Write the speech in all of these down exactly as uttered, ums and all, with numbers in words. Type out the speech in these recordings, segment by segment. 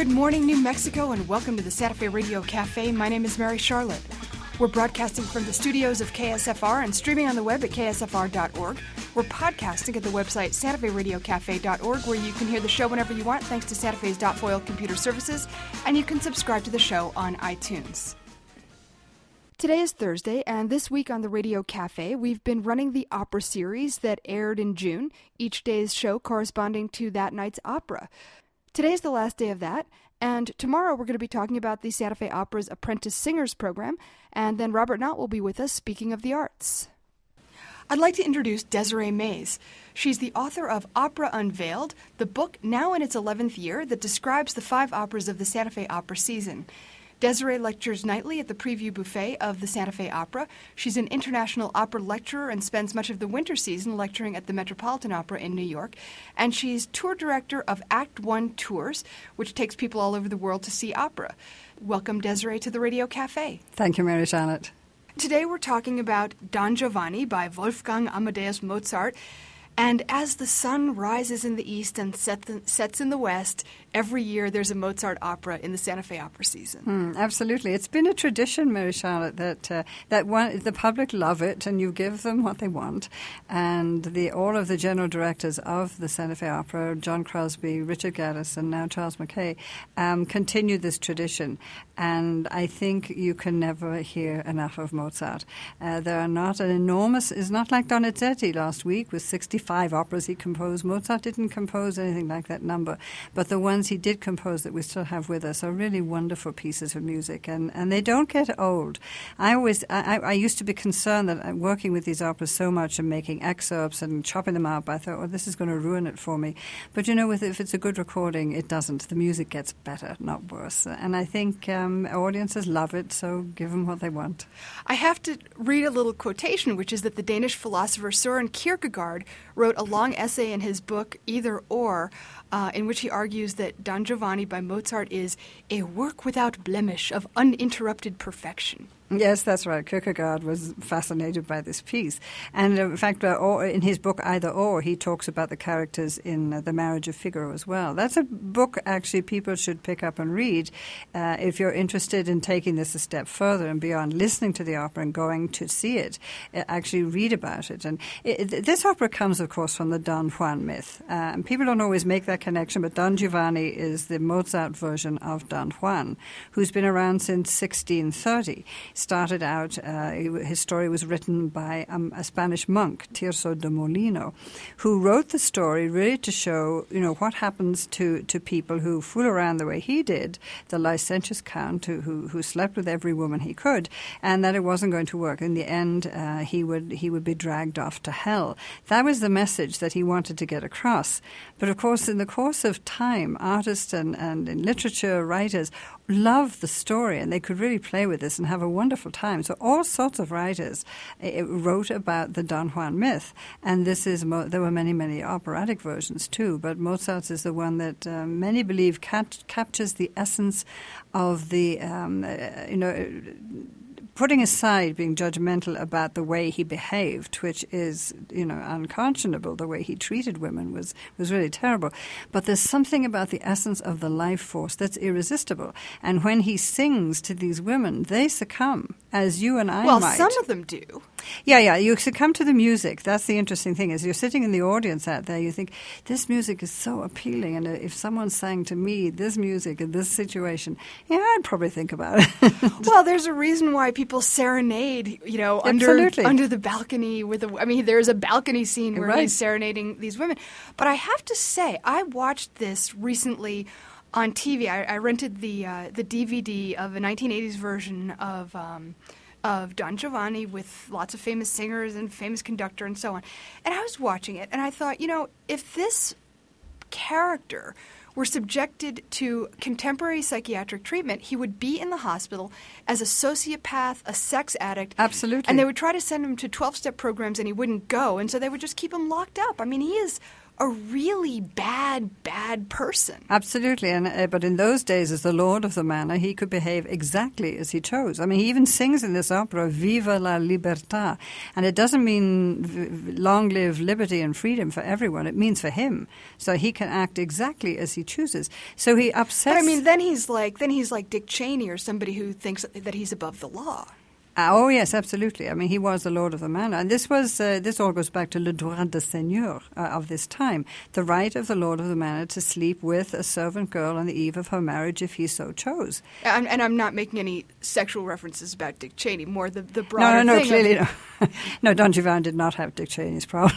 morning, New Mexico, and welcome to the Santa Fe Radio Cafe. My name is Mary Charlotte. We're broadcasting from the studios of K S F R and streaming on the web at K S F R dot org. We're podcasting at the website Santa Fe Radio Cafe dot org, where you can hear the show whenever you want, thanks to Santa Fe's .foil computer services, and you can subscribe to the show on iTunes. Today is Thursday, and this week on the Radio Cafe, we've been running the opera series that aired in June, each day's show corresponding to that night's opera. Today's the last day of that, and tomorrow we're going to be talking about the Santa Fe Opera's Apprentice Singers program, and then Robert Knott will be with us speaking of the arts. I'd like to introduce Desiree Mays. She's the author of Opera Unveiled, the book now in its eleventh year that describes the five operas of the Santa Fe Opera season. Desiree lectures nightly at the Preview Buffet of the Santa Fe Opera. She's an international opera lecturer and spends much of the winter season lecturing at the Metropolitan Opera in New York. And she's tour director of Act One Tours, which takes people all over the world to see opera. Welcome, Desiree, to the Radio Cafe. Thank you, Mary Charlotte. Today we're talking about Don Giovanni by Wolfgang Amadeus Mozart. And as the sun rises in the east and set the, sets in the west, every year there's a Mozart opera in the Santa Fe opera season. Mm, absolutely. It's been a tradition, Mary Charlotte, that uh, that one, the public love it and you give them what they want. And the all of the general directors of the Santa Fe Opera, John Crosby, Richard Gaddis, and now Charles Mackay, um, continue this tradition. And I think you can never hear enough of Mozart. Uh, there are not an enormous, it's not like Donizetti last week with sixty-five operas he composed. Mozart didn't compose anything like that number. But the ones he did compose that we still have with us are really wonderful pieces of music, and, and they don't get old. I always, I, I used to be concerned that working with these operas so much and making excerpts and chopping them up, I thought, oh, this is going to ruin it for me. But you know, with if it's a good recording, it doesn't. The music gets better, not worse. And I think um, audiences love it, so give them what they want. I have to read a little quotation, which is that the Danish philosopher Søren Kierkegaard wrote a long essay in his book, Either Or, uh, in which he argues that Don Giovanni by Mozart is a work without blemish of uninterrupted perfection. Yes, that's right. Kierkegaard was fascinated by this piece. And in fact, uh, or, in his book Either Or, he talks about the characters in uh, The Marriage of Figaro as well. That's a book, actually, people should pick up and read uh, if you're interested in taking this a step further and beyond listening to the opera and going to see it. Uh, actually read about it. And it, it, this opera comes, of course, from the Don Juan myth. Uh, and people don't always make that connection, but Don Giovanni is the Mozart version of Don Juan, who's been around since sixteen thirty. Started out, uh, his story was written by um, a Spanish monk, Tirso de Molino, who wrote the story really to show, you know, what happens to, to people who fool around the way he did, the licentious count who, who who slept with every woman he could, and that it wasn't going to work. In the end, uh, he would he would be dragged off to hell. That was the message that he wanted to get across. But of course, in the course of time, artists and, and in literature, writers loved the story, and they could really play with this and have a wonderful time. So all sorts of writers uh, wrote about the Don Juan myth, and this is mo- there were many, many operatic versions too, but Mozart's is the one that uh, many believe cat- captures the essence of the, um, uh, you know, putting aside being judgmental about the way he behaved, which is, you know, unconscionable. The way he treated women was, was really terrible. But there's something about the essence of the life force that's irresistible. And when he sings to these women, they succumb, as you and I well, might. Well, some of them do. Yeah, yeah, you succumb to the music. That's the interesting thing, is you're sitting in the audience out there, you think, this music is so appealing, and if someone sang to me this music in this situation, yeah, I'd probably think about it. Well, there's a reason why people serenade, you know, under Absolutely. under the balcony with a, I mean, there's a balcony scene where Right. he's serenading these women. But I have to say, I watched this recently on T V. I, I rented the uh, the D V D of a nineteen eighties version of um, of Don Giovanni with lots of famous singers and famous conductor and so on. And I was watching it, and I thought, you know, if this character were subjected to contemporary psychiatric treatment, he would be in the hospital as a sociopath, a sex addict. Absolutely. And they would try to send him to twelve-step programs, and he wouldn't go, and so they would just keep him locked up. I mean, he is a really bad, bad person. Absolutely, and uh, but in those days, as the lord of the manor, he could behave exactly as he chose. I mean, he even sings in this opera, "Viva la libertà," and it doesn't mean v- long live liberty and freedom for everyone. It means for him, so he can act exactly as he chooses. So he upsets. But I mean, then he's like then he's like Dick Cheney or somebody who thinks that he's above the law. Uh, oh, yes, absolutely. I mean, he was the lord of the manor. And this was uh, this all goes back to le droit de seigneur uh, of this time, the right of the lord of the manor to sleep with a servant girl on the eve of her marriage if he so chose. And, and I'm not making any sexual references about Dick Cheney, more the, the broader No, no, no, thing clearly of, no. No, Don Giovanni did not have Dick Cheney's problem.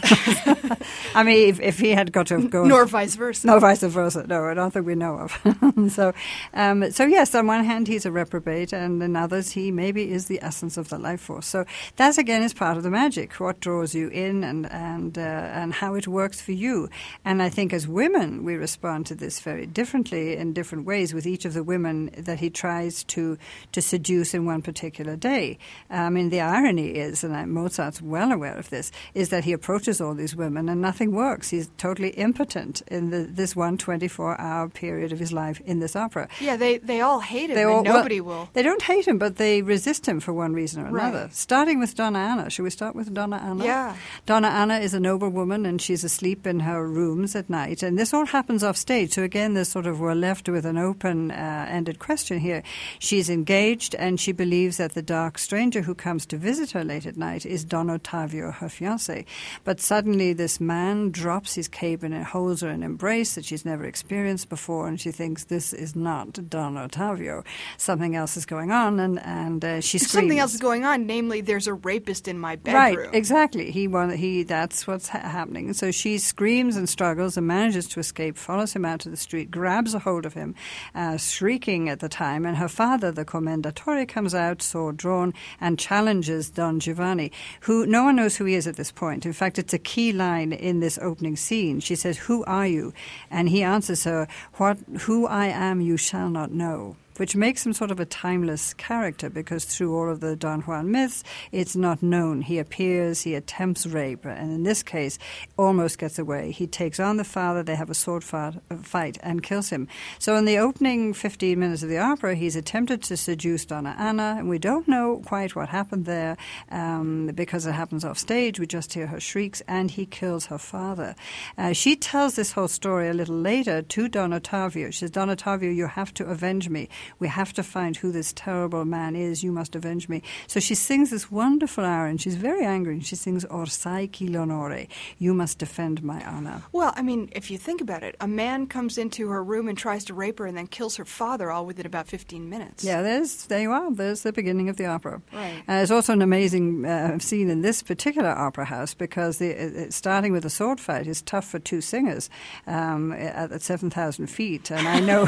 I mean, if, if he had got to go... Nor vice versa. No, vice versa. No, I don't think we know of. so, um, so, yes, on one hand, he's a reprobate, and in others, he maybe is the essence of the life force. So that, again, is part of the magic, what draws you in and, and, uh, and how it works for you. And I think as women, we respond to this very differently in different ways with each of the women that he tries to, to seduce in one particular day. I mean, the irony is, and I'm Mozart's well aware of this, is that he approaches all these women and nothing works. He's totally impotent in the, this one twenty-four hour period of his life in this opera. Yeah, they, they all hate him, they and all, nobody well, will. They don't hate him, but they resist him for one reason or another. Right. Starting with Donna Anna. Should we start with Donna Anna? Yeah. Donna Anna is a noble woman, and she's asleep in her rooms at night. And this all happens off stage. So again, this sort of we're left with an open-ended uh, question here. She's engaged, and she believes that the dark stranger who comes to visit her late at night is Don Ottavio, her fiancé. But suddenly this man drops his cape and holds her in an embrace that she's never experienced before, and she thinks this is not Don Ottavio. Something else is going on, and, and uh, she screams. Something else is going on, namely there's a rapist in my bedroom. Right, exactly. He, he That's what's ha- happening. And so she screams and struggles and manages to escape, follows him out to the street, grabs a hold of him, uh, shrieking at the time, and her father, the commendatore, comes out, sword drawn, and challenges Don Giovanni, who no one knows who he is at this point. In fact, it's a key line in this opening scene. She says, "Who are you?" And he answers her, "What? Who I am you shall not know," which makes him sort of a timeless character because through all of the Don Juan myths, it's not known. He appears, he attempts rape, and in this case, almost gets away. He takes on the father, they have a sword fight, and kills him. So in the opening fifteen minutes of the opera, he's attempted to seduce Donna Anna, and we don't know quite what happened there um, because it happens off stage. We just hear her shrieks, and he kills her father. Uh, she tells this whole story a little later to Don Ottavio. She says, "Don Ottavio, you have to avenge me. We have to find who this terrible man is. You must avenge me." So she sings this wonderful aria, and she's very angry. She sings, "Orsai chi l'onore," you must defend my honor. Well, I mean, if you think about it, a man comes into her room and tries to rape her and then kills her father all within about fifteen minutes. Yeah, there's, there you are. There's the beginning of the opera. Right. Uh, there's also an amazing uh, scene in this particular opera house because the, uh, starting with a sword fight is tough for two singers um, at, at seven thousand feet. And I know,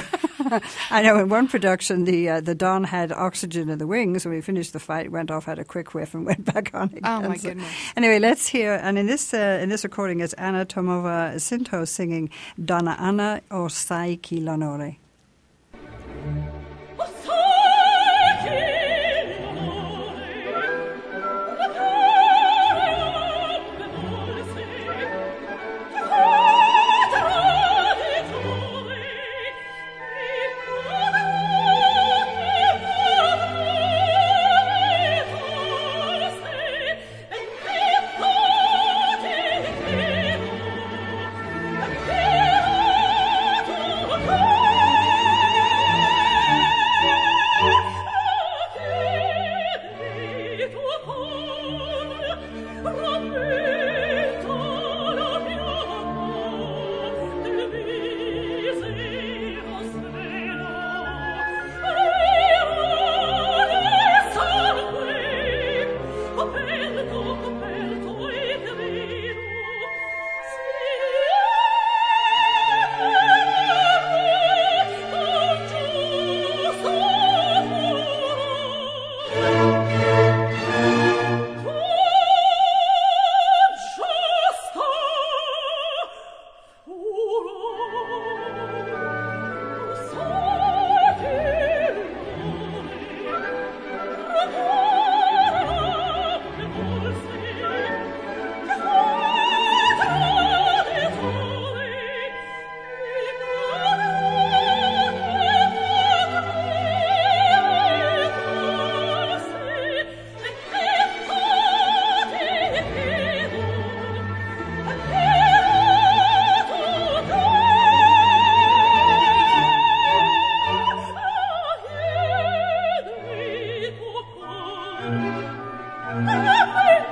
I know in one production, the uh, the Don had oxygen in the wings. When we finished the fight, went off, had a quick whiff, and went back on again. Oh my so, goodness! Anyway, let's hear. And in this uh, in this recording, it's Anna Tomova Sinto singing "Donna Anna Orsai chi l'onore." Oh,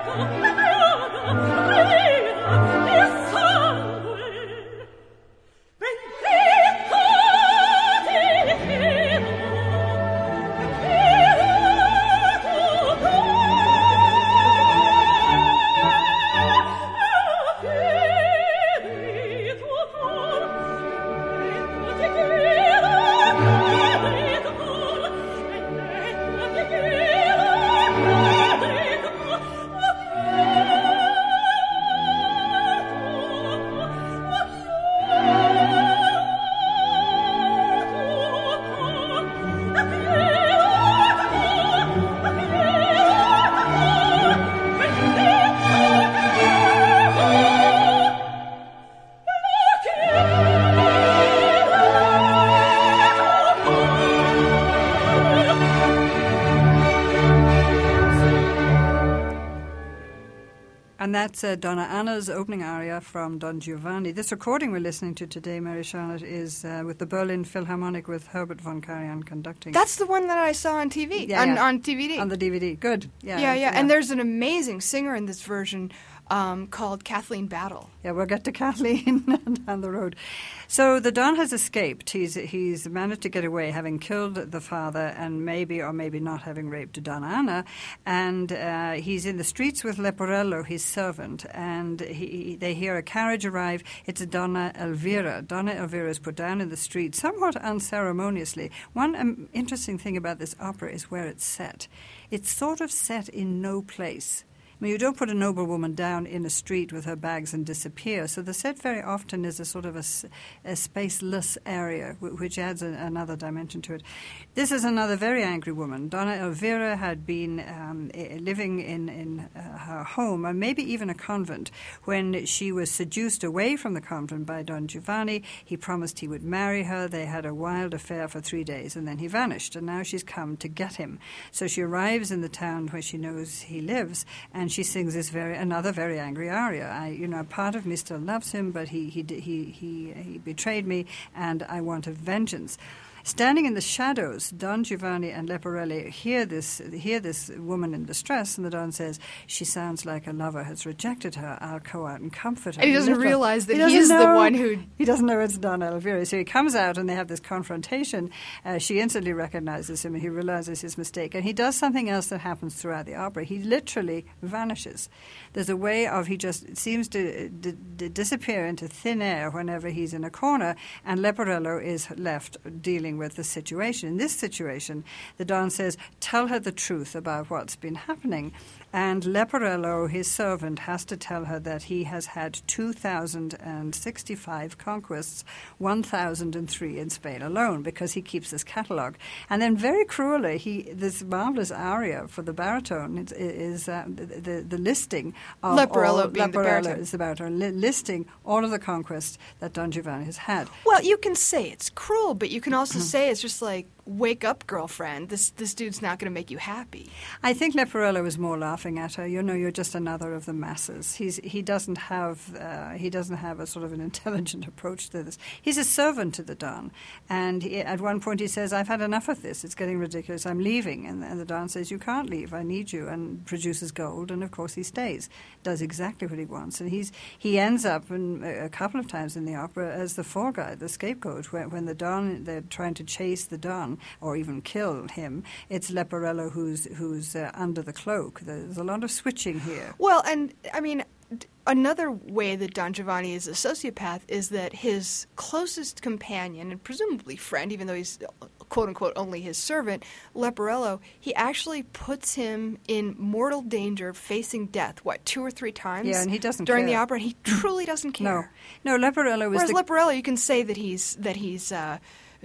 And that's uh, Donna Anna's opening aria from Don Giovanni. This recording we're listening to today, Mary Charlotte, is uh, with the Berlin Philharmonic with Herbert von Karajan conducting. That's the one that I saw on T V, yeah, on, yeah. on D V D. On the D V D, good. Yeah, yeah, yeah, and there's an amazing singer in this version um, called Kathleen Battle. Yeah, we'll get to Kathleen down the road. So the Don has escaped. He's he's managed to get away, having killed the father and maybe or maybe not having raped Donna Anna. And uh, he's in the streets with Leporello, his servant, and he, they hear a carriage arrive. It's Donna Elvira. Donna Elvira is put down in the street, somewhat unceremoniously. One um, interesting thing about this opera is where it's set. It's sort of set in no place. I mean, you don't put a noblewoman down in a street with her bags and disappear. So the set very often is a sort of a, a spaceless area, w- which adds a, another dimension to it. This is another very angry woman. Donna Elvira had been um, living in, in uh, her home, or maybe even a convent, when she was seduced away from the convent by Don Giovanni. He promised he would marry her. They had a wild affair for three days, and then he vanished. And now she's come to get him. So she arrives in the town where she knows he lives, and she sings this very another very angry aria. I, you know, part of me still loves him, but he he he he, he betrayed me, and I want a vengeance. Standing in the shadows, Don Giovanni and Leporello hear this hear this woman in distress, and the Don says, "She sounds like a lover has rejected her. I'll go out and comfort her." And he doesn't Little, realize that he he's know, the one who... He doesn't know it's Donna Elvira. So he comes out, and they have this confrontation. Uh, she instantly recognizes him, and he realizes his mistake. And he does something else that happens throughout the opera. He literally vanishes. There's a way of he just seems to d- d- disappear into thin air whenever he's in a corner, and Leporello is left dealing with the situation. In this situation, the Don says, tell her the truth about what's been happening. And Leporello, his servant, has to tell her that he has had two thousand sixty-five conquests, one thousand three in Spain alone, because he keeps this catalogue. And then very cruelly, he this marvelous aria for the baritone is, is uh, the, the, the listing of Leporello all, being Leporello the baritone. is the baritone, li- listing all of the conquests that Don Giovanni has had. Well, you can say it's cruel, but you can also say it's just like, wake up, girlfriend. This this dude's not going to make you happy. I think Leporello is more laughing at her. You know, you're just another of the masses. He's he doesn't have uh, he doesn't have a sort of an intelligent approach to this. He's a servant to the Don, and he, at one point he says, "I've had enough of this. It's getting ridiculous. I'm leaving." And, and the Don says, "You can't leave. I need you." And produces gold, and of course he stays. Does exactly what he wants, and he's he ends up in, a couple of times in the opera as the fall guy, the scapegoat. When, when the Don they're trying to chase the Don or even kill him, it's Leporello who's who's uh, under the cloak. There's a lot of switching here. Well, and I mean, d- another way that Don Giovanni is a sociopath is that his closest companion and presumably friend, even though he's quote unquote only his servant, Leporello, he actually puts him in mortal danger, facing death. What, two or three times? Yeah, and he doesn't during care. the opera. And he truly doesn't care. No, no. Leporello was Whereas the Leporello, you can say that he's that he's. Uh,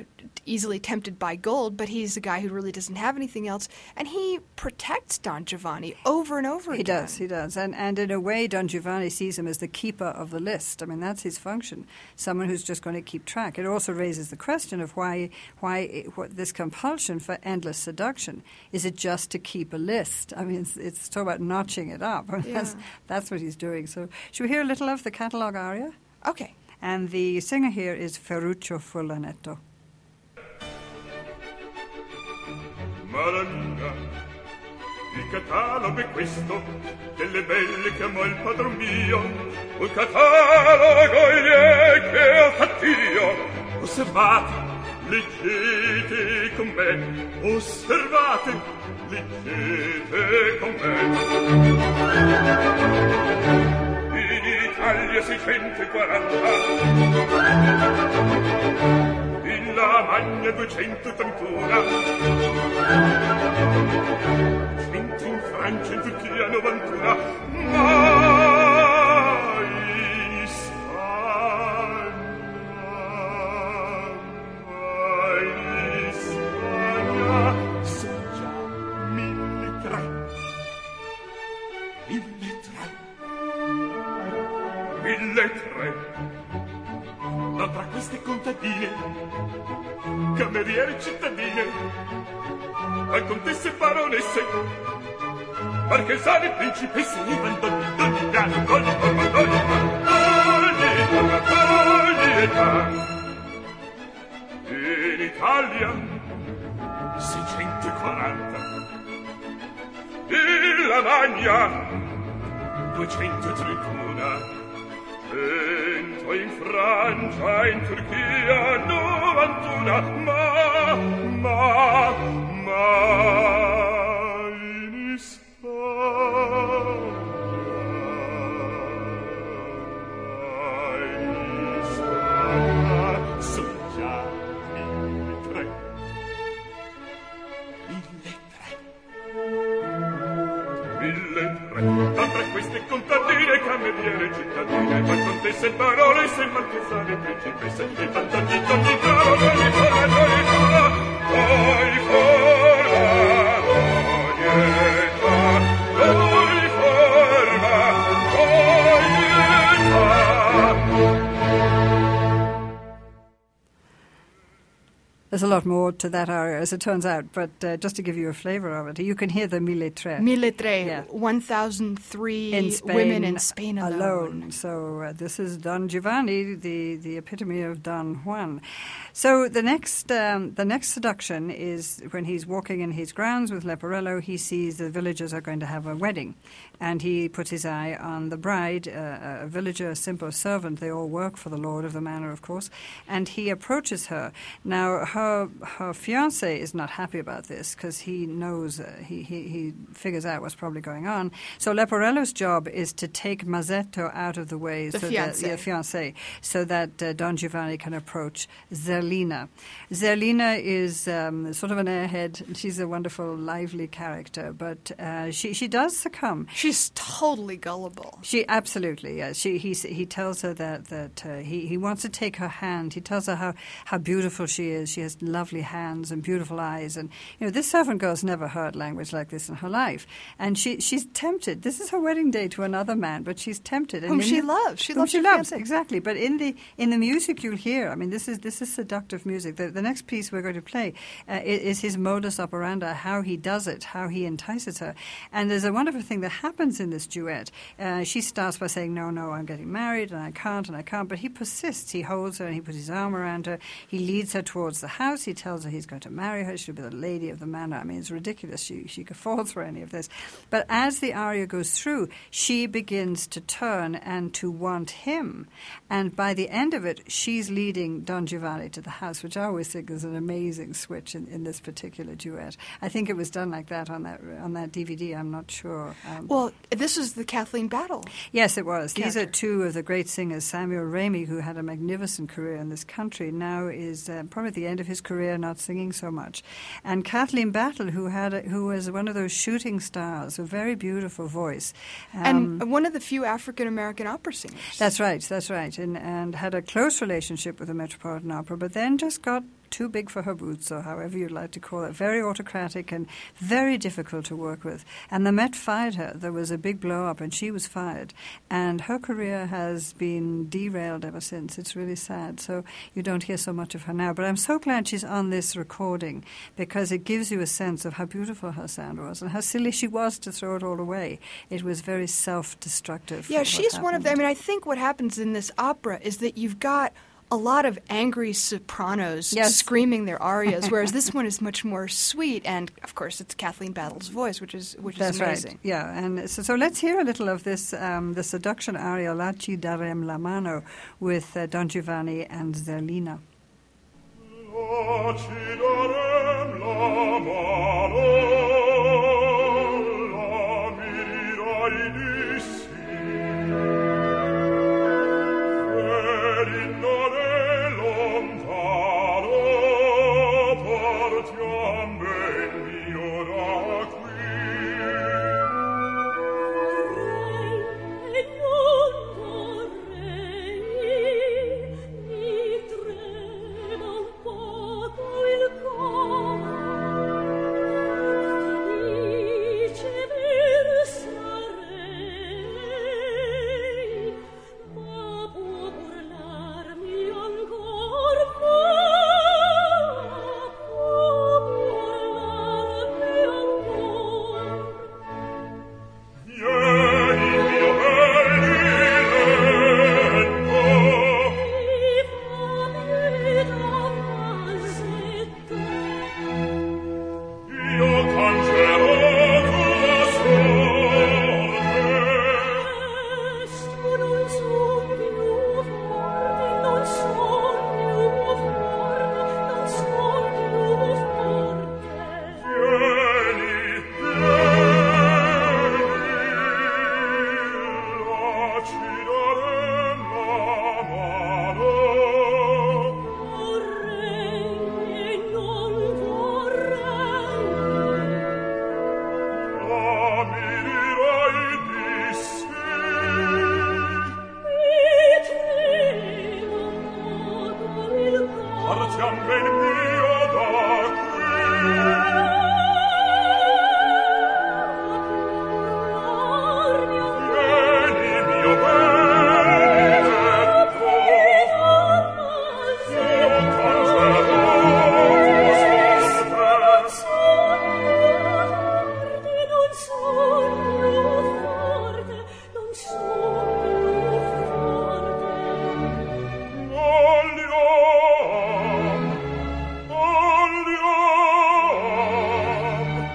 easily tempted by gold, but he's a guy who really doesn't have anything else, and he protects Don Giovanni over and over He again. does, he does. And and in a way, Don Giovanni sees him as the keeper of the list. I mean, that's his function, someone who's just going to keep track. It also raises the question of why why what, this compulsion for endless seduction. Is it just to keep a list? I mean, it's, it's talk about notching it up. Yeah. That's, that's what he's doing. So should we hear a little of the catalogue aria? Okay. And the singer here is Ferruccio Furlanetto. Maradona, Il catalogo è questo, delle belle che amò il padron mio, un catalogo gli che ho fatto io. Osservate, leggete con me, osservate, leggete con me. In Italia seicentoquaranta, in Lamagna duecentotrentuno, cento in Francia, in Turchia novantuno, ma in Spagna, ma in Spagna sono già mille tre, mille tre, mille tre. Ma tra queste contadine, cameriere cittadine, a contesse e baronesse, marchesane, principesse, i bandoni, doni, grano, goli, pomodori, mandoli, tornatoli età. In Italia, seicentoquaranta. In Lamagna, duecentotrentuno. Cento in Francia, in Turchia, novantuno, ma, ma, ma in Spagna, in Spagna, sono già mille tre, mille tre, mille tre. Tra queste contadine, cameriere cittadine, ma contesse parole, se marchesane, principesse, e fantoni, doni, grano, doni, forma, doni, forma, doni, forma, doni, età, doni, forma, doni, età. There's a lot more to that aria, as it turns out, but uh, just to give you a flavour of it, you can hear the mille tres. Mille tres, yeah. one thousand three in Spain women in Spain alone. alone. So uh, this is Don Giovanni, the, the epitome of Don Juan. So the next um, the next seduction is when he's walking in his grounds with Leporello, he sees the villagers are going to have a wedding. And he puts his eye on the bride, uh, a villager, a simple servant. They all work for the lord of the manor, of course. And he approaches her. Now, her her fiancé is not happy about this because he knows, uh, he, he, he figures out what's probably going on. So Leporello's job is to take Mazzetto out of the way. The so fiancé. That, yeah, fiancé. So that uh, Don Giovanni can approach Zerlina. Zerlina is um, sort of an airhead. She's a wonderful, lively character. But uh, she, she does succumb. She She's totally gullible. She absolutely, yes. She he he tells her that that uh, he he wants to take her hand. He tells her how, how beautiful she is. She has lovely hands and beautiful eyes. And you know, this servant girl's never heard language like this in her life. And she she's tempted. This is her wedding day to another man, but she's tempted. And Whom in she the, loves. She whom loves she her loves fiancé. exactly. But in the in the music you'll hear. I mean, this is this is seductive music. The the next piece we're going to play uh, is, is his modus operandi, how he does it, how he entices her. And there's a wonderful thing that happens in this duet. Uh, she starts by saying, no, no, I'm getting married and I can't and I can't. But he persists. He holds her and he puts his arm around her. He leads her towards the house. He tells her he's going to marry her. She'll be the lady of the manor. I mean, it's ridiculous. She, she falls for any of this. But as the aria goes through, she begins to turn and to want him. And by the end of it, she's leading Don Giovanni to the house, which I always think is an amazing switch in, in this particular duet. I think it was done like that on that on that D V D. I'm not sure. Um, Well, this is the Kathleen Battle. Yes, it was. These character. are two of the great singers. Samuel Ramey, who had a magnificent career in this country, now is uh, probably at the end of his career, not singing so much. And Kathleen Battle, who had a, who was one of those shooting stars, a very beautiful voice. Um, And one of the few African-American opera singers. That's right, that's right. And, and had a close relationship with the Metropolitan Opera, but then just got too big for her boots, or however you'd like to call it. Very autocratic and very difficult to work with. And the Met fired her. There was a big blow-up, and she was fired. And her career has been derailed ever since. It's really sad. So you don't hear so much of her now. But I'm so glad she's on this recording, because it gives you a sense of how beautiful her sound was and how silly she was to throw it all away. It was very self-destructive. Yeah, what she's one of happened. the, I mean, I think what happens in this opera is that you've got a lot of angry sopranos yes. screaming their arias, whereas this one is much more sweet. And of course, it's Kathleen Battle's voice, which is which That's is amazing. Right. Yeah, and so, so let's hear a little of this, um, the seduction aria "La ci darem la mano" with uh, Don Giovanni and Zerlina. La ci darem la mano, la mi dirai di sì, ferindone lontano, partiam ben mio da qui. Vorrei e non vorrei, mi trema un poco il cuore, felice versarei, ma può burlarmi ancor, ma può burlarmi ancor. Vieni, mio bel diletto, Mi fammi da vasetto, io cancerò tua sorte. presto non son più forte, non son più forte, non son più forte. Vieni, vieni, la ci darem la mano, Vorrei e non vorrei, la mi dirai di sì. mi trema un poco il cuore. Partiam ben mio da qui. Vieni, mio bel diletto, io cancerò tua sorte. Vogliam, vogliam,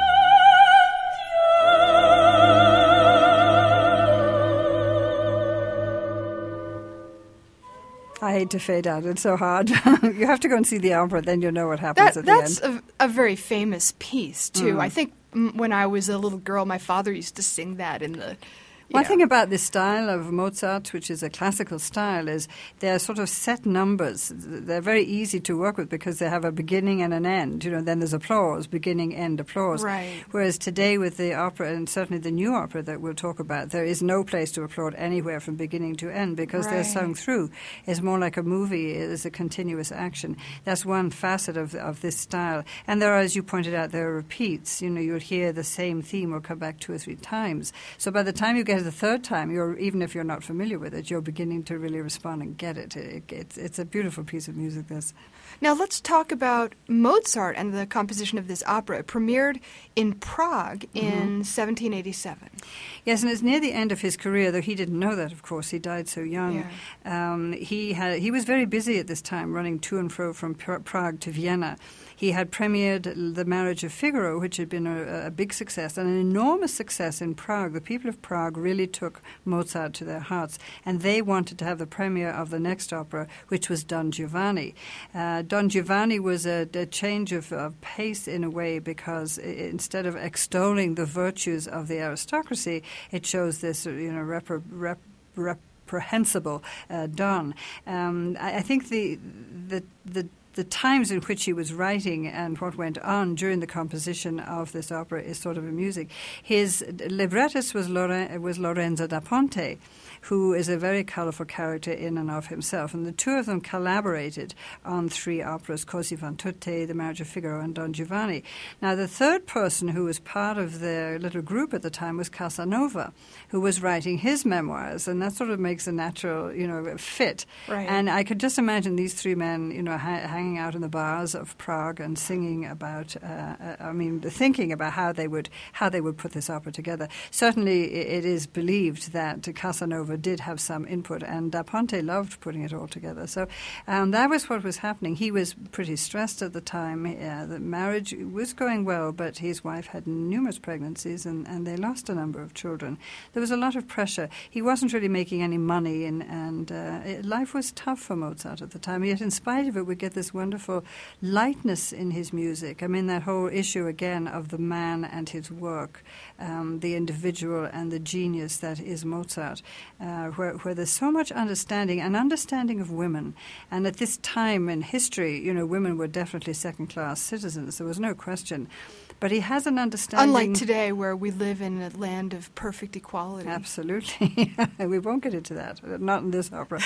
I hate to fade out. It's so hard. You have to go and see the opera, then you'll know what happens That, at the that's end. a, a very famous piece, too. I think mm, when I was a little girl, my father used to sing that in the... you One know. thing about this style of Mozart, which is a classical style, is they're sort of set numbers. They're very easy to work with because they have a beginning and an end. You know, then there's applause, beginning, end, applause. Right. Whereas today with the opera, and certainly the new opera that we'll talk about, there is no place to applaud anywhere from beginning to end because they're Right. sung through. It's more like a movie. It's a continuous action. That's one facet of of this style. And there are, as you pointed out, there are repeats. You know, you'll hear the same theme will come back two or three times. So by the time you get to the third time, you're even if you're not familiar with it, you're beginning to really respond and get it. it, it it's, it's a beautiful piece of music, this. Now let's talk about Mozart and the composition of this opera. It premiered in Prague in seventeen eighty-seven. Yes, and it's near the end of his career, though he didn't know that, of course. He died so young. Um, he had he was very busy at this time, running to and fro from Pra- Prague to Vienna. He had premiered The Marriage of Figaro, which had been a, a big success, and an enormous success in Prague. The people of Prague really took Mozart to their hearts, and they wanted to have the premiere of the next opera, which was Don Giovanni. Uh, Don Giovanni was a, a change of, of pace in a way because i instead of extolling the virtues of the aristocracy, it shows this, you know, repre- rep, reprehensible uh, Don. Um, I, I think the the the the times in which he was writing and what went on during the composition of this opera is sort of amusing. His librettist was, Loren- was Lorenzo da Ponte, who is a very colourful character in and of himself. And the two of them collaborated on three operas, Così fan tutte, The Marriage of Figaro, and Don Giovanni. Now, the third person who was part of their little group at the time was Casanova, who was writing his memoirs, and that sort of makes a natural, you know, fit. Right. And I could just imagine these three men, you know, ha- hanging out in the bars of Prague and singing about, uh, uh, I mean, thinking about how they would how they would put this opera together. Certainly, it is believed that Casanova did have some input, and Da Ponte loved putting it all together. So um, that was what was happening. He was pretty stressed at the time. Uh, the marriage was going well, but his wife had numerous pregnancies, and, and they lost a number of children. There was a lot of pressure. He wasn't really making any money, and, and uh, it, life was tough for Mozart at the time. Yet in spite of it, we get this wonderful lightness in his music. I mean, that whole issue again of the man and his work, um, the individual and the genius that is Mozart, uh, where, where there's so much understanding, and understanding of women. And at this time in history, you know, women were definitely second-class citizens. There was no question. But he has an understanding. Unlike today, where we live in a land of perfect equality. Absolutely. We won't get into that, not in this opera.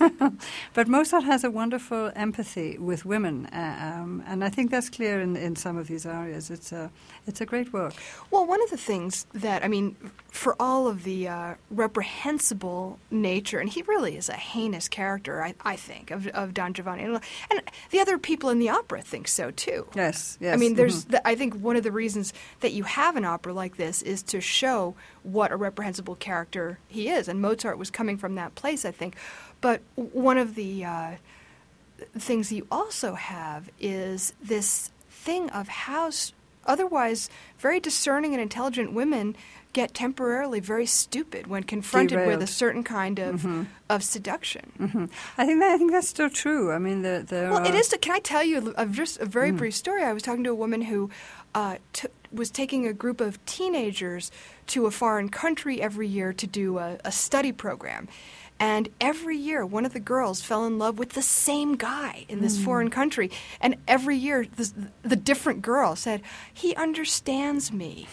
But Mozart has a wonderful empathy with women, uh, um, and I think that's clear in, in some of these arias. It's a, it's a great work. Well, one of the things that, I mean, for all of the uh, reprehensible nature, and he really is a heinous character, I, I think, of, of Don Giovanni. And the other people in the opera think so, too. Yes, yes. I mean, there's, mm-hmm. the, I think one of the reasons that you have an opera like this is to show what a reprehensible character he is. And Mozart was coming from that place, I think. But one of the uh, things you also have is this thing of how s- otherwise very discerning and intelligent women get temporarily very stupid when confronted Derailed. with a certain kind of Mm-hmm. of seduction. Mm-hmm. I think that, I think that's still true. I mean, the, the Well, it uh, is. Can I tell you a, a, just a very Mm. brief story? I was talking to a woman who uh, t- was taking a group of teenagers to a foreign country every year to do a, a study program. And every year, one of the girls fell in love with the same guy in this mm. foreign country. And every year, the, the different girl said, "He understands me."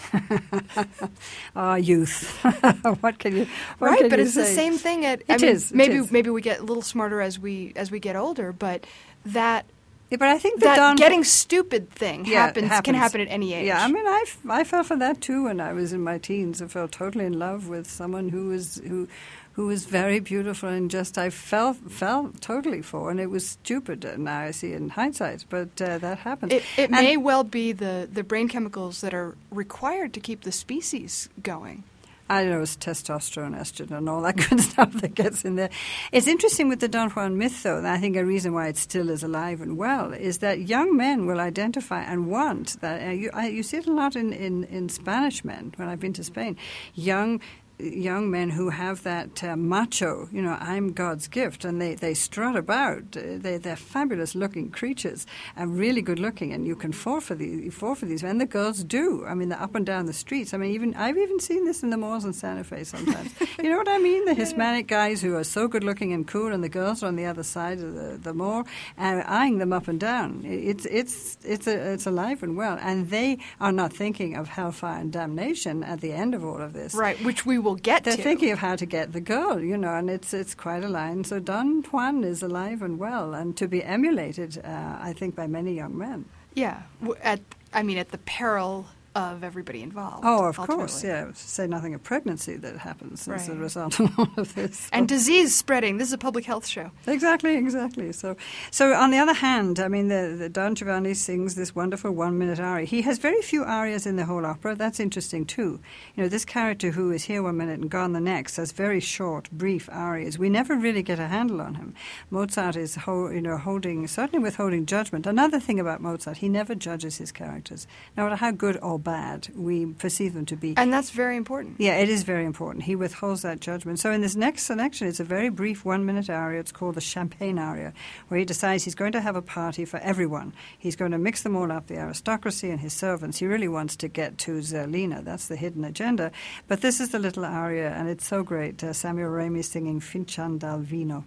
Ah, youth. What can you? What right, can but you it's say? the same thing. At I It mean, is, it maybe is. maybe we get a little smarter as we as we get older, but that. Yeah, but I think the that Don getting stupid thing Yeah, happens, happens can happen at any age. Yeah, I mean, I, f- I fell for that too when I was in my teens. I fell totally in love with someone who was who, who was very beautiful, and just I fell fell totally for, and it was stupid. uh, Now I see it in hindsight, but uh, that happened. It, it And- may well be the, the brain chemicals that are required to keep the species going. I know it's testosterone, estrogen, and all that good stuff that gets in there. It's interesting with the Don Juan myth, though, and I think a reason why it still is alive and well is that young men will identify and want that. Uh, you, I, you see it a lot in, in, in Spanish men when I've been to Spain. Young young men who have that uh, macho, you know, I'm God's gift, and they, they strut about. Uh, they, they're fabulous-looking creatures and really good-looking, and you can fall for these. You fall for these, and the girls do. I mean, they're up and down the streets. I mean, even I've even seen this in the malls in Santa Fe sometimes. You know what I mean? The Hispanic guys who are so good-looking and cool, and the girls are on the other side of the, the mall, and eyeing them up and down. It's it's it's a, it's alive and well, and they are not thinking of hellfire and damnation at the end of all of this. Right, which we will get They're to. thinking of how to get the girl, you know, and it's it's quite a line. So Don Juan is alive and well, and to be emulated, uh, I think, by many young men. Yeah, w- at I mean, at the peril of everybody involved. Oh, of ultimately. course, yeah. To say nothing of pregnancy that happens as a Right. result of all of this. And disease spreading. This is a public health show. Exactly, exactly. So, so on the other hand, I mean, the, the Don Giovanni sings this wonderful one-minute aria. He has very few arias in the whole opera. That's interesting too. You know, this character who is here one minute and gone the next has very short, brief arias. We never really get a handle on him. Mozart is, ho- you know, holding, certainly withholding judgment. Another thing about Mozart, he never judges his characters, no matter how good or bad we perceive them to be. And that's very important. Yeah, it is very important. He withholds that judgment. So in this next selection, it's a very brief one-minute aria. It's called the Champagne aria, where he decides he's going to have a party for everyone. He's going to mix them all up, the aristocracy and his servants. He really wants to get to Zerlina. That's the hidden agenda. But this is the little aria, and it's so great. Uh, Samuel Raimi singing Fincian dal Vino.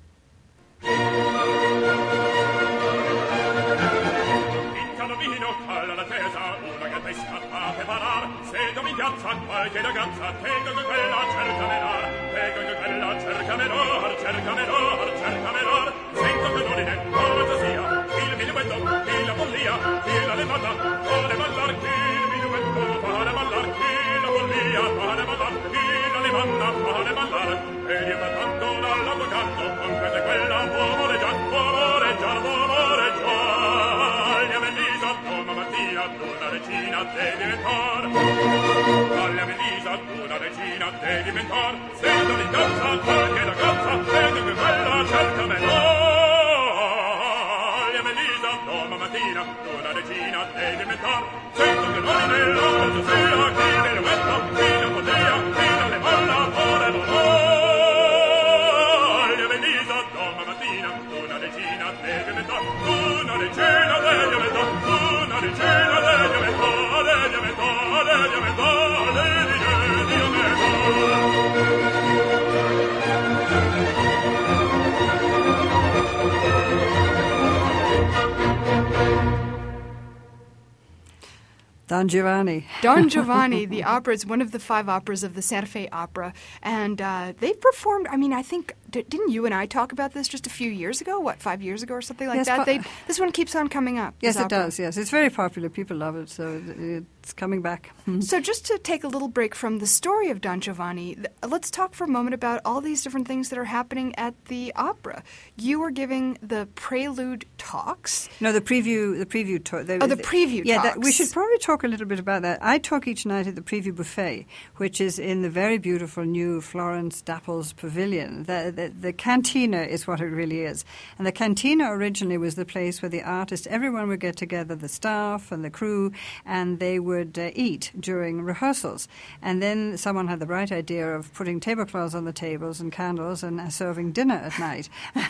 Piazza qualche ragazza, tengo che quella cerca menor, tengo che quella cerca menor, cerca menor, cerca menor, sento che non è cosa sia, il minuetto, il la follia, il la levata, fare ballar, il minuetto, fare ballar, il la follia, fare ballar, il la levata, fare ballar, e io tanto dall'avvocato, con questa e quella, amore già, amore già, amore già. regina devi mentor, sento di danza, qualche ragazza, e di bella cerca me voglio, Melisa, domani mattina, tu la regina devi mentor, sento che noi nell'ora tu sia, chi me lo metto, chi non potea, chi non le molla, ora lo voglio, Melisa, domani mattina, tu la regina devi mentor, tu la regina devi mentor, tu la regina devi mentor, devi mentor, devi mentor, devi Don Giovanni. Don Giovanni, the opera, is one of the five operas of the Santa Fe Opera. And uh, they've performed, I mean, I think, d- didn't you and I talk about this just a few years ago? What, five years ago or something like yes, that? po- They, this one keeps on coming up. Yes, it opera. does, yes. It's very popular. People love it, so it's coming back. So just to take a little break from the story of Don Giovanni, th- let's talk for a moment about all these different things that are happening at the opera. You were giving the prelude talks. No, the preview, the preview talk. Oh, the preview yeah, talks. That, we should probably talk a little bit about that. I talk each night at the preview buffet, which is in the very beautiful new Florence Dapples Pavilion. The, the, the cantina is what it really is. And the cantina originally was the place where the artists, everyone would get together, the staff and the crew, and they would uh, eat during rehearsals. And then someone had the bright idea of putting tablecloths on the tables and candles and uh, serving dinner at night.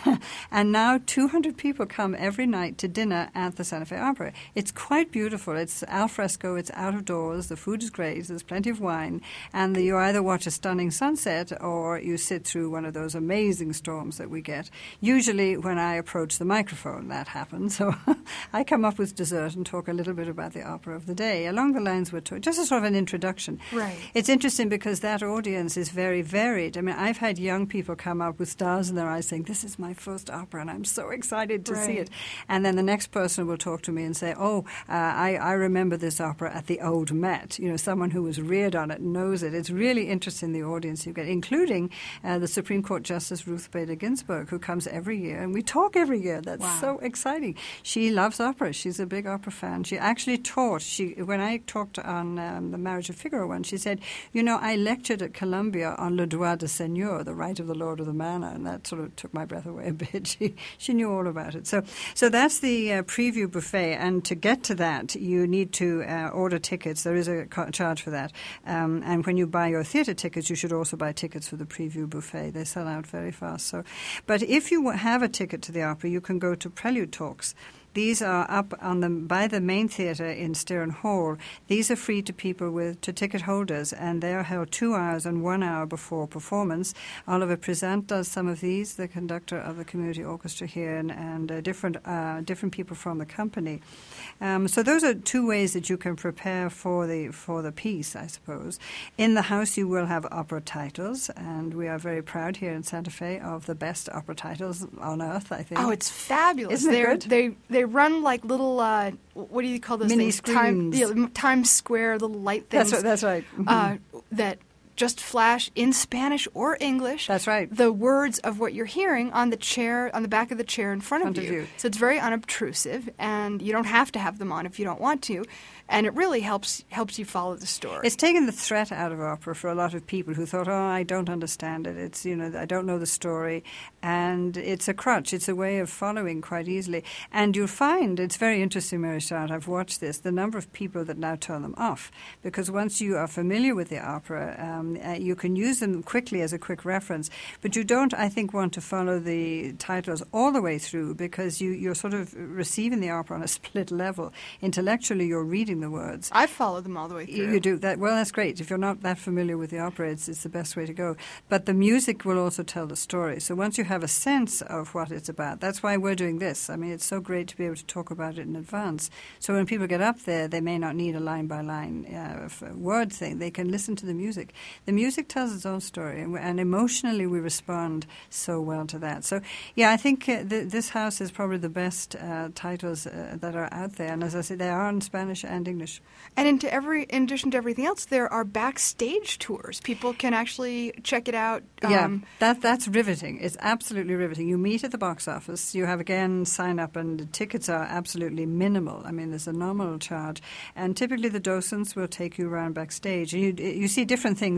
And now two hundred people come every night to dinner at the Santa Fe Opera. It's quite beautiful. It's al fresco. It's out of doors. The food is great. There's plenty of wine. And the, you either watch a stunning sunset or you sit through one of those amazing storms that we get. Usually when I approach the microphone, that happens. So I come up with dessert and talk a little bit about the opera of the day. Along the lines we're talking, just a sort of an introduction. Right. It's interesting because that audience is very varied. I mean, I've had young people come up with stars in their eyes saying, this is my first opera and I'm so excited to Right. see it. And then the next person will talk to me and say, oh, uh, I, I remember this opera at the Old Met. You know, someone who was reared on it knows it. It's really interesting, the audience you get, including uh, the Supreme Court Justice Ruth Bader Ginsburg, who comes every year. And we talk every year. That's Wow. so exciting. She loves opera. She's a big opera fan. She actually taught, she when I talked on um, the Marriage of Figaro one, she said, you know, I lectured at Columbia on Le Droit de Seigneur, the right of the Lord of the Manor, and that sort of took my breath away a bit. She, she knew all about it. So so that's the uh, preview buffet, and to get to that, you need to uh, order tickets. There is a co- charge for that. Um, and when you buy your theatre tickets, you should also buy tickets for the preview buffet. They sell out very fast. So, but if you have a ticket to the opera, you can go to Prelude Talks. These are up on the by the main theatre in Stearn Hall. These are free to people with to ticket holders, and they are held two hours and one hour before performance. Oliver Present does some of these, the conductor of the community orchestra here, and, and uh, different uh, different people from the company. Um, so those are two ways that you can prepare for the for the piece, I suppose. In the house, you will have opera titles, and we are very proud here in Santa Fe of the best opera titles on earth, I think. Oh, it's fabulous. Isn't it They're, good? They they run like little, uh, what do you call those Mini things? Time, screens. yeah, Times Square, little light things. That's right. That's right. Mhm. Uh, that just flash in Spanish or English. That's right. The words of what you're hearing on the chair, on the back of the chair in front, Front of, of you. you. So it's very unobtrusive, and you don't have to have them on if you don't want to. And it really helps helps you follow the story. It's taken the threat out of opera for a lot of people who thought, oh, I don't understand it. It's, you know, I don't know the story. And it's a crutch. It's a way of following quite easily. And you'll find, it's very interesting, Mary Charlotte, I've watched this, the number of people that now turn them off. Because once you are familiar with the opera, um, uh, you can use them quickly as a quick reference. But you don't, I think, want to follow the titles all the way through, because you, you're sort of receiving the opera on a split level. Intellectually, you're reading the words. I follow them all the way through. You do that. Well, that's great. If you're not that familiar with the opera, it's, it's the best way to go. But the music will also tell the story. So once you have a sense of what it's about, that's why we're doing this. I mean, it's so great to be able to talk about it in advance. So when people get up there, they may not need a line-by-line uh, word thing. They can listen to the music. The music tells its own story, and, and emotionally we respond so well to that. So, yeah, I think uh, th- this house is probably the best uh, titles uh, that are out there. And as I said, they are in Spanish and English. And into every, in addition to everything else, there are backstage tours. People can actually check it out. Um, yeah, that that's riveting. It's absolutely riveting. You meet at the box office. You have, again, sign up, and the tickets are absolutely minimal. I mean, there's a nominal charge. And typically the docents will take you around backstage. And you, you see different things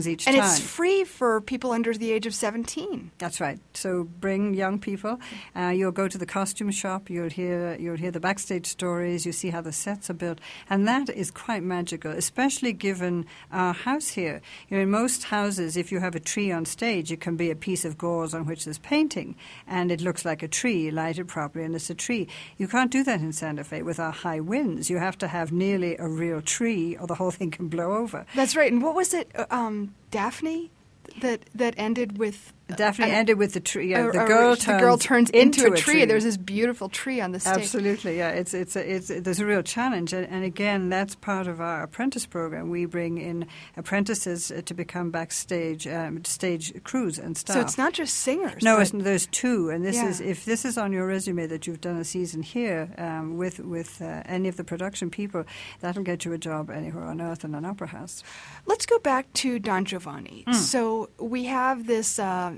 songs each and time. And it's free for people under the age of seventeen. That's right. So bring young people. Uh, you'll go to the costume shop. You'll hear you'll hear the backstage stories. You see how the sets are built, and that is quite magical, especially given our house here. You know, in most houses, if you have a tree on stage, it can be a piece of gauze on which there's painting, and it looks like a tree, lighted properly, and it's a tree. You can't do that in Santa Fe with our high winds. You have to have nearly a real tree, or the whole thing can blow over. That's right. And what was it, uh, um, Daphne, that that ended with... Definitely uh, ended with the tree. Yeah, uh, the uh, girl the turns girl turns into, into a, a tree. tree. There's this beautiful tree on the stage. Absolutely, yeah. It's it's a, it's there's a real challenge, and, and again, that's part of our apprentice program. We bring in apprentices uh, to become backstage um, stage crews and staff. So it's not just singers. No, but- it's, there's two, and this Yeah. is if this is on your resume that you've done a season here um, with with uh, any of the production people, that'll get you a job anywhere on earth in an opera house. Let's go back to Don Giovanni. Mm. So we have this uh,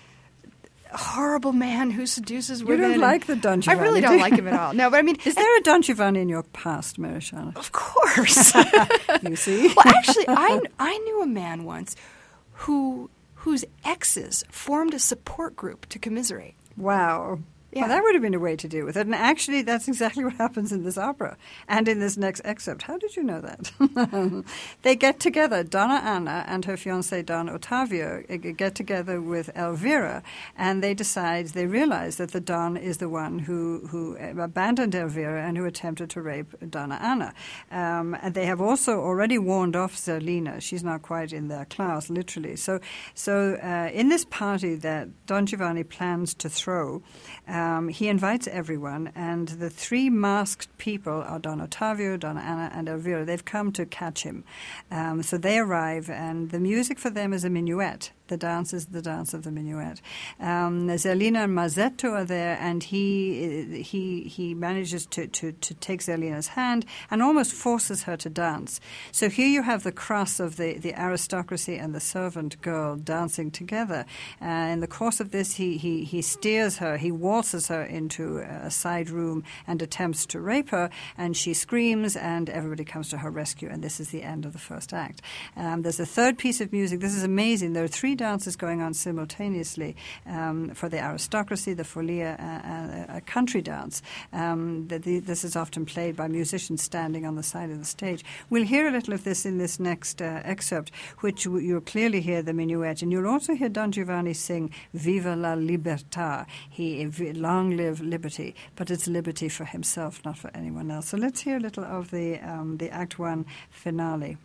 horrible man who seduces You women. don't and- like the Don Giovanni, I really do don't you? like him at all. No, but I mean, Is there a Don Giovanni in your past, Mary Charlotte? of course. You see? Well, actually, I I knew a man once who whose exes formed a support group to commiserate. Wow. Yeah. Well, that would have been a way to deal with it. And actually, that's exactly what happens in this opera and in this next excerpt. How did you know that? They get together. Donna Anna and her fiancé, Don Ottavio, uh, get together with Elvira, and they decide, they realize that the Don is the one who, who abandoned Elvira and who attempted to rape Donna Anna. Um, and they have also already warned off Zerlina. She's not quite in their class, literally. So, so uh, in this party that Don Giovanni plans to throw, Um, he invites everyone, and the three masked people are Don Ottavio, Donna Anna, and Elvira. They've come to catch him. Um, so they arrive, and the music for them is a minuet. The dance is the dance of the minuet. Um, Zerlina and Mazzetto are there, and he he he manages to, to, to take Zerlina's hand and almost forces her to dance. So here you have the cross of the, the aristocracy and the servant girl dancing together. Uh, in the course of this, he, he, he steers her, he waltzes her into a side room and attempts to rape her, and she screams, and everybody comes to her rescue, and this is the end of the first act. Um, there's a third piece of music. This is amazing. There are three dances going on simultaneously um, for the aristocracy, the folia, uh, uh, a country dance. Um, the, the, this is often played by musicians standing on the side of the stage. We'll hear a little of this in this next uh, excerpt, which w- you'll clearly hear the minuet, and you'll also hear Don Giovanni sing "Viva la libertà." He long live liberty, but it's liberty for himself, not for anyone else. So let's hear a little of the um, the Act One finale.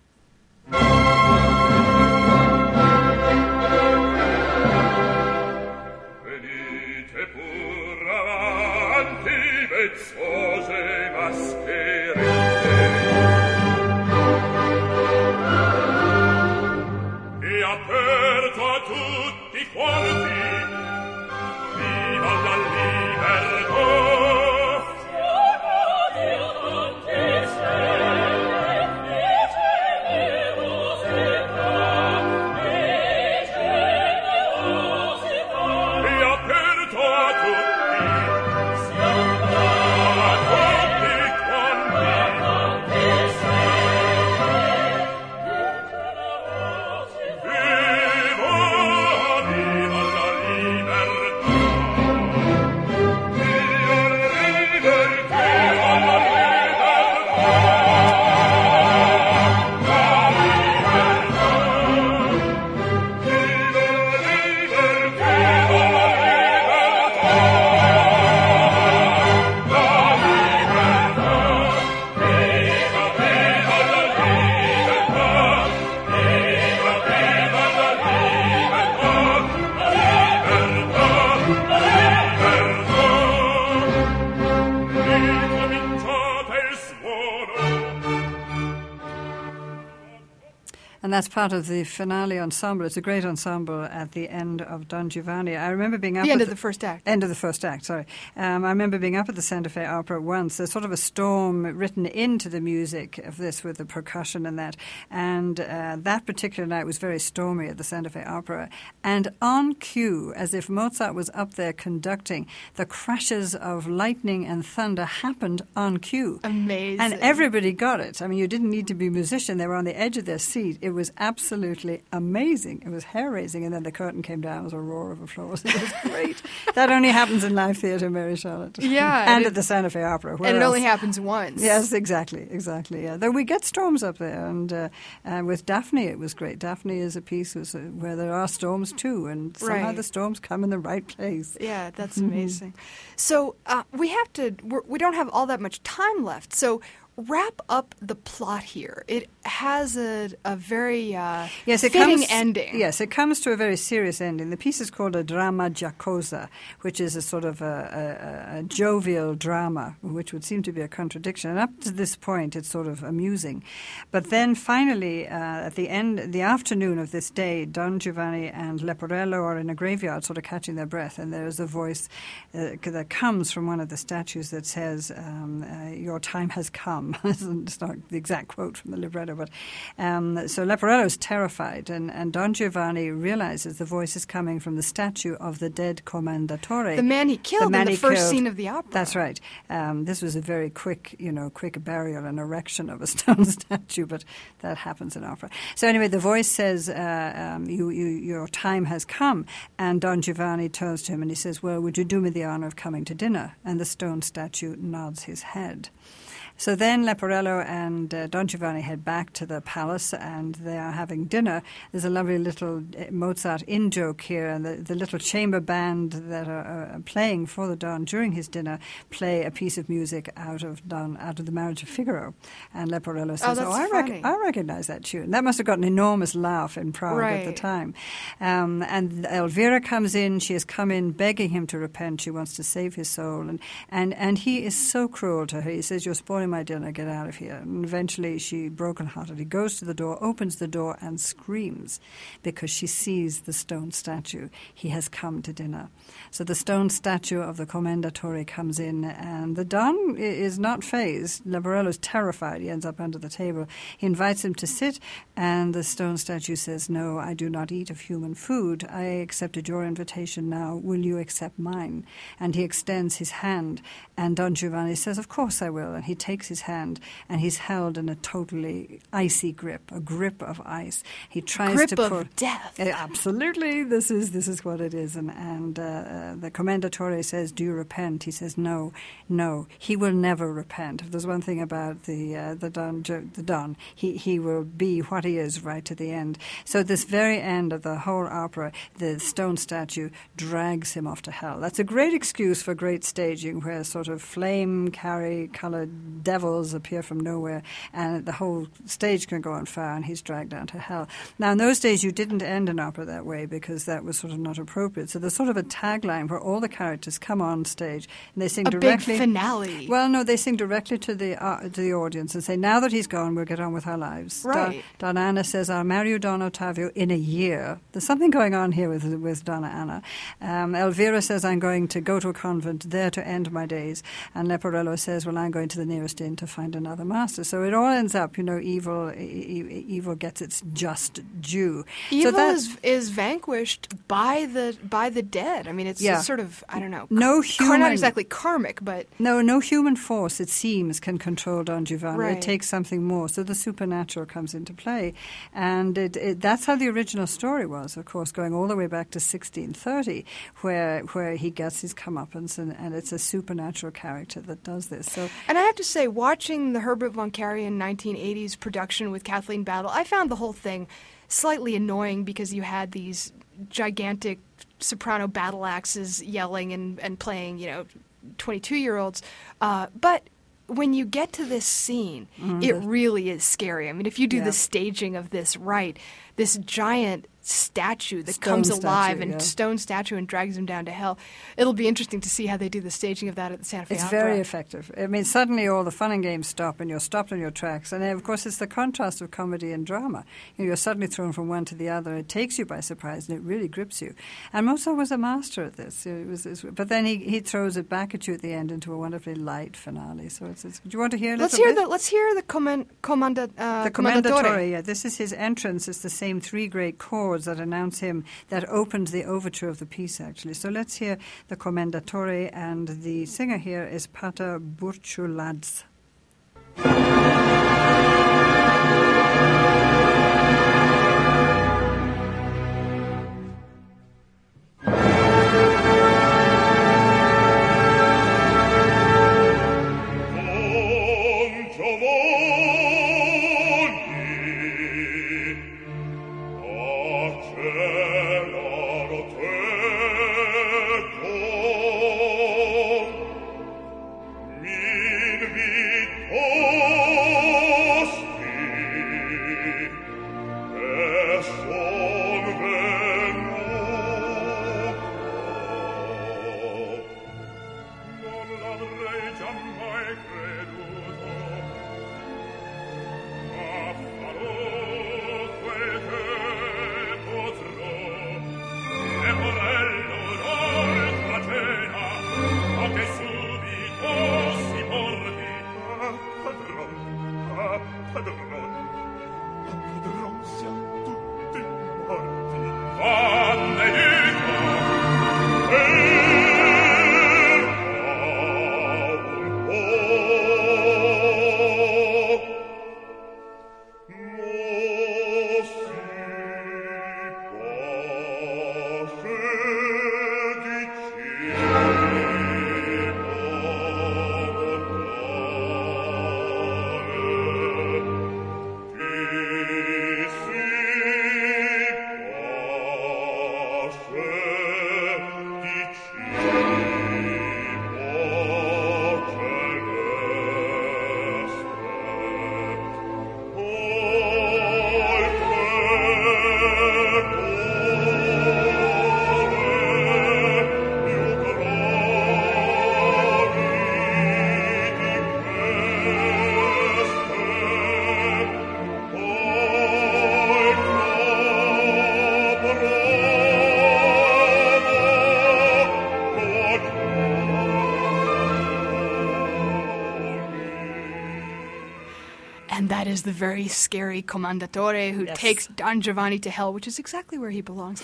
Venite pur avanti, vezzose mascherette, e aperto a tutti quanti, viva la libertà! E aperto a tutti, a tutti quanti, viva, viva la libertà! Viva la libertà! Viva la And that's part of the finale ensemble. It's a great ensemble at the end of Don Giovanni. I remember being up The end at of the first act. End of the first act, sorry. Um, I remember being up at the Santa Fe Opera once. There's sort of a storm written into the music of this with the percussion and that. And uh, that particular night was very stormy at the Santa Fe Opera. And on cue, as if Mozart was up there conducting, the crashes of lightning and thunder happened on cue. Amazing. And everybody got it. I mean, you didn't need to be a musician. They were on the edge of their seat. It was was absolutely amazing. It was hair-raising, and then the curtain came down. It was a roar of applause. It was great. That only happens in live theatre, Mary Charlotte. Yeah. and and at the Santa Fe Opera. Where and it else? only happens once. Yes, exactly, exactly. Yeah. Though we get storms up there, and uh, uh, with Daphne it was great. Daphne is a piece was, uh, where there are storms too, and somehow Right. the storms come in the right place. Yeah, that's amazing. So uh, we have to, we're, we don't have all that much time left. So wrap up the plot here. It has a, a very uh, Yes, it fitting comes, ending. Yes, it comes to a very serious ending. The piece is called a drama giacosa, which is a sort of a, a, a jovial drama, which would seem to be a contradiction. And up to this point, it's sort of amusing. But then finally, uh, at the end, the afternoon of this day, Don Giovanni and Leporello are in a graveyard sort of catching their breath, and there's a voice uh, that comes from one of the statues that says, um, uh, your time has come. It's not the exact quote from the libretto, but um, so Leporello is terrified, and, and Don Giovanni realizes the voice is coming from the statue of the dead Commendatore, The man he killed man in the he first killed. scene of the opera. That's right. Um, this was a very quick, you know, quick burial and erection of a stone statue, but that happens in opera. So anyway, the voice says, uh, um, you, you, your time has come, and Don Giovanni turns to him and he says, well, would you do me the honor of coming to dinner? And the stone statue nods his head. So then Leporello and uh, Don Giovanni head back to the palace, and they are having dinner. There's a lovely little Mozart in-joke here, and the, the little chamber band that are uh, playing for the Don during his dinner play a piece of music out of Don, out of The Marriage of Figaro. And Leporello says, that's oh, I, funny. rec- I recognize that tune. That must have got an enormous laugh in Prague at the Right. time. Um, and Elvira comes in. She has come in begging him to repent. She wants to save his soul. And, and, and he is so cruel to her. He says, you're spoiling my dinner, get out of here. And eventually she, broken-heartedly, goes to the door, opens the door and screams because she sees the stone statue. He has come to dinner. So the stone statue of the Commendatore comes in, and the Don i- is not fazed. Leporello's terrified. He ends up under the table. He invites him to sit, and the stone statue says, no, I do not eat of human food. I accepted your invitation now. Will you accept mine? And he extends his hand, and Don Giovanni says, of course I will. And he takes his hand, and he's held in a totally icy grip, a grip of ice. He tries Grip to of pull. death. Uh, absolutely, this is this is what it is. And, and uh, uh, the Commendatore says, do you repent? He says, no, no. He will never repent. If there's one thing about the uh, the Don, the Don, he, he will be what he is right to the end. So at this very end of the whole opera, the stone statue drags him off to hell. That's a great excuse for great staging, where sort of flame-carry-coloured devils appear from nowhere, and the whole stage can go on fire, and he's dragged down to hell. Now, in those days, you didn't end an opera that way because that was sort of not appropriate. So there's sort of a tagline where all the characters come on stage and they sing A directly. big finale. Well, no, they sing directly to the uh, to the audience and say, "Now that he's gone, we'll get on with our lives." Right. Don, Donna Anna says, "I'll marry you, Don Ottavio, in a year." There's something going on here with with Donna Anna. Um, Elvira says, "I'm going to go to a convent there to end my days," and Leporello says, "Well, I'm going to the nearest inn to find another master." So it all ends up, you know, evil e- e- evil gets its just due. Evil so that, is is vanquished by the by the dead. I mean, it's Yeah. sort of I don't know. No car- human- not exactly karmic, but No, no human force, it seems, can control Don Giovanni. Right. It takes something more. So the supernatural comes into play. And it, it, that's how the original story was, of course, going all the way back to sixteen thirty, where where he gets his comeuppance, and, and it's a supernatural character that does this. So And I have to say, watching the Herbert von Karajan nineteen eighties production with Kathleen Battle, I found the whole thing slightly annoying because you had these gigantic soprano battle axes yelling and, and playing, you know, twenty-two-year-olds. Uh, but when you get to this scene, it really is scary. I mean, if you do Yeah. the staging of this right, this giant statue that Stone comes statue, alive and yeah. stone statue and drags him down to hell. It'll be interesting to see how they do the staging of that at the Santa Fe it's Opera. very effective. I mean, suddenly all the fun and games stop, and you're stopped on your tracks. And, of course, it's the contrast of comedy and drama. You know, you're suddenly thrown from one to the other. It takes you by surprise, and it really grips you. And Mozart was a master at this. It was, it was, but then he, he throws it back at you at the end into a wonderfully light finale. So it's, it's, do you want to hear a Let's little hear bit? the let's hear the command, commanda, uh, The Commendatore, yeah, this is his entrance. It's the same three great chords that announce him, that opened the overture of the piece, actually. So let's hear the Commendatore, and the singer here is Pater Burchuladze. Thank you. That is the very scary Commendatore who Yes. takes Don Giovanni to hell, which is exactly where he belongs.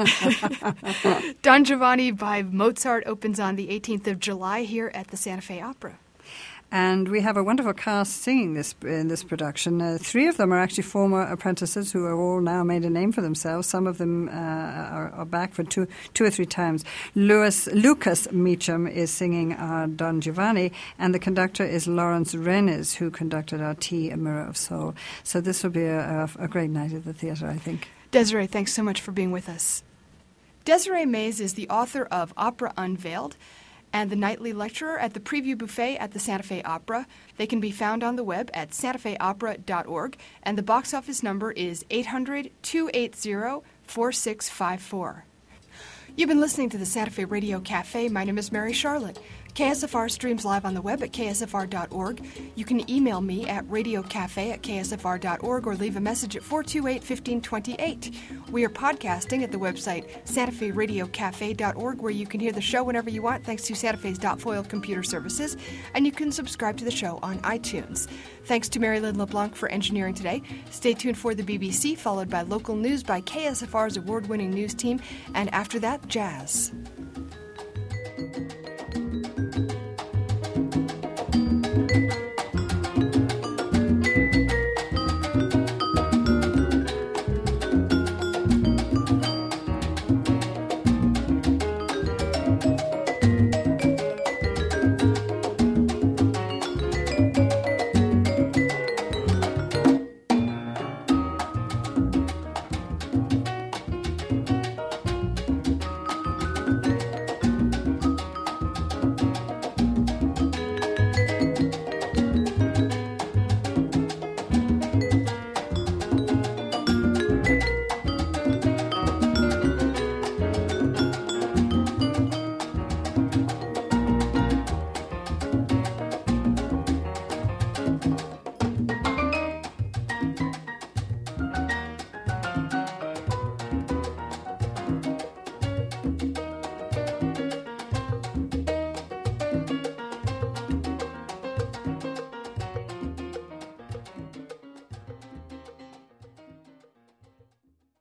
Don Giovanni by Mozart opens on the eighteenth of July here at the Santa Fe Opera. And we have a wonderful cast singing this in this production. Uh, three of them are actually former apprentices who have all now made a name for themselves. Some of them uh, are, are back for two, two or three times. Louis, Lucas Meacham is singing our Don Giovanni, and the conductor is Lawrence Rennes, who conducted our Tea, A Mirror of Soul. So this will be a, a, a great night at the theatre, I think. Desiree, thanks so much for being with us. Desiree Mays is the author of Opera Unveiled and the nightly lecturer at the Preview Buffet at the Santa Fe Opera. They can be found on the web at santa fe opera dot org, and the box office number is eight hundred, two eight zero, four six five four. You've been listening to the Santa Fe Radio Cafe. My name is Mary Charlotte. K S F R streams live on the web at k s f r dot org. You can email me at radiocafe at k s f r dot org or leave a message at four two eight, one five two eight. We are podcasting at the website santa fe radio cafe dot org, where you can hear the show whenever you want thanks to Santa Fe's .foil computer services, and you can subscribe to the show on iTunes. Thanks to Mary Lynn LeBlanc for engineering today. Stay tuned for the B B C, followed by local news by K S F R's award-winning news team, and after that, jazz.